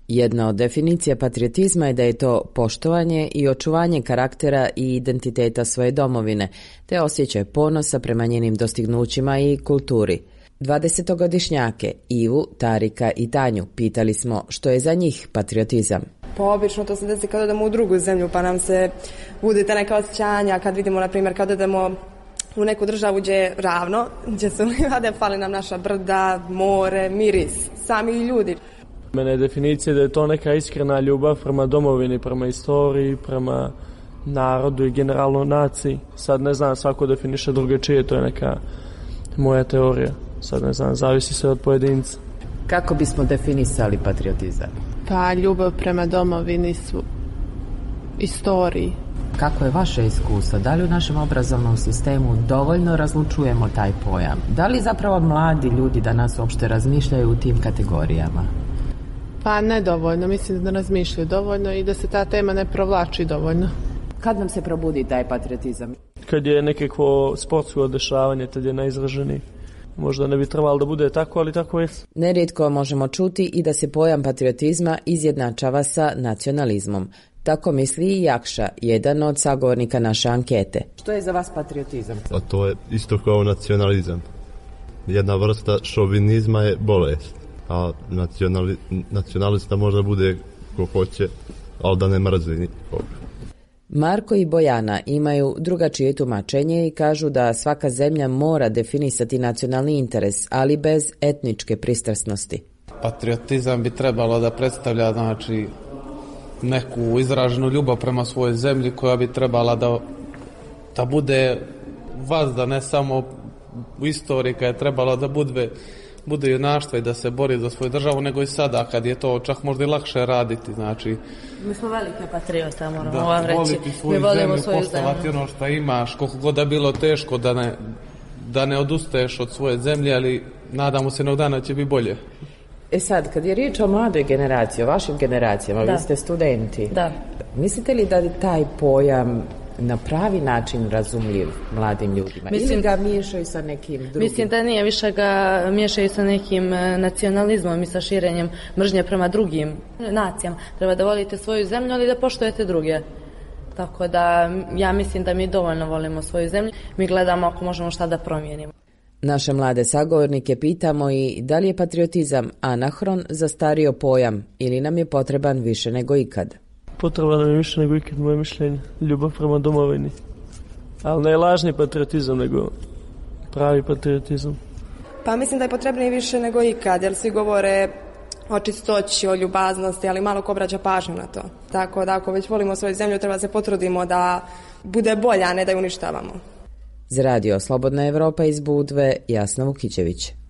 Jedna od definicija patriotizma je da je to poštovanje i očuvanje karaktera i identiteta svoje domovine, te osjećaj ponosa prema njenim dostignućima i kulturi. 20-godišnjake Ivu, Tarika i Tanju pitali smo što je za njih patriotizam. Pa obično to se desi kad odemo u drugu zemlju, pa nam se bude ta neka osjećanja, kad vidimo, na primjer, kad odemo u neku državu gdje je ravno, gdje su livade, fali nam naša brda, more, miris, sami ljudi. Mene je definicija da je to neka iskrena ljubav prema domovini, prema istoriji, prema narodu i generalno naciji. Sad ne znam, svako definiše drugačije, to je neka moja teorija. Sad ne znam, zavisi se od pojedinca. Kako bismo definisali patriotizam? Pa ljubav prema domovini su istoriji. Kako je vaše iskustvo? Da li u našem obrazovnom sistemu dovoljno razlučujemo taj pojam? Da li zapravo mladi ljudi danas uopšte razmišljaju u tim kategorijama? Pa nedovoljno, mislim da razmišljaju dovoljno i da se ta tema ne provlači dovoljno. Kad nam se probudi taj patriotizam? Kad je nekakvo sportsko dešavanje, tad je najizraženiji. Možda ne bi trebalo da bude tako, ali tako je. Nerijetko možemo čuti i da se pojam patriotizma izjednačava sa nacionalizmom. Tako misli i Jakša, jedan od sagovornika naše ankete. Što je za vas patriotizam? A to je isto kao nacionalizam. Jedna vrsta šovinizma je bolest, a nacionalista možda bude ko hoće, ali da ne mrzi nikog. Marko i Bojana imaju drugačije tumačenje i kažu da svaka zemlja mora definisati nacionalni interes, ali bez etničke pristrasnosti. Patriotizam bi trebalo da predstavlja, znači, neku izraženu ljubav prema svojoj zemlji koja bi trebala da bude vazda, ne samo u istoriji kad je trebala da bude junaštvo i da se bori za svoju državu, nego i sada kad je to čak možda i lakše raditi. Znači, mi smo velike patriota, moramo vam reći. Voliti svoju zemlju, poštovati ono što imaš, koliko god da bilo teško da ne odustaješ od svoje zemlje, ali nadamo se jednog dana će biti bolje. Sad, kad je riječ o mladoj generaciji, o vašim generacijama, vi ste studenti. Da. Mislite li da je taj pojam na pravi način razumljiv mladim ljudima? Ili ga miješaju sa nekim drugim? Mislim da nije, više ga miješaju sa nekim nacionalizmom i sa širenjem mržnje prema drugim nacijama. Treba da volite svoju zemlju, ali da poštujete druge. Tako da ja mislim da mi dovoljno volimo svoju zemlju. Mi gledamo ako možemo šta da promijenimo. Naše mlade sagovornike pitamo i da li je patriotizam anahron, zastario pojam ili nam je potreban više nego ikad? Potreban nam je više nego ikad, moje mišljenje. Ljubav prema domovini. Ali ne lažni patriotizam, nego pravi patriotizam. Pa mislim da je potrebnije više nego ikad, jer svi govore o čistoći, o ljubaznosti, ali malo ko obraća pažnju na to. Tako da ako već volimo svoju zemlju, treba se potrudimo da bude bolja, a ne da ju uništavamo. Za radio Slobodna Evropa iz Budve, Jasna Vukićević.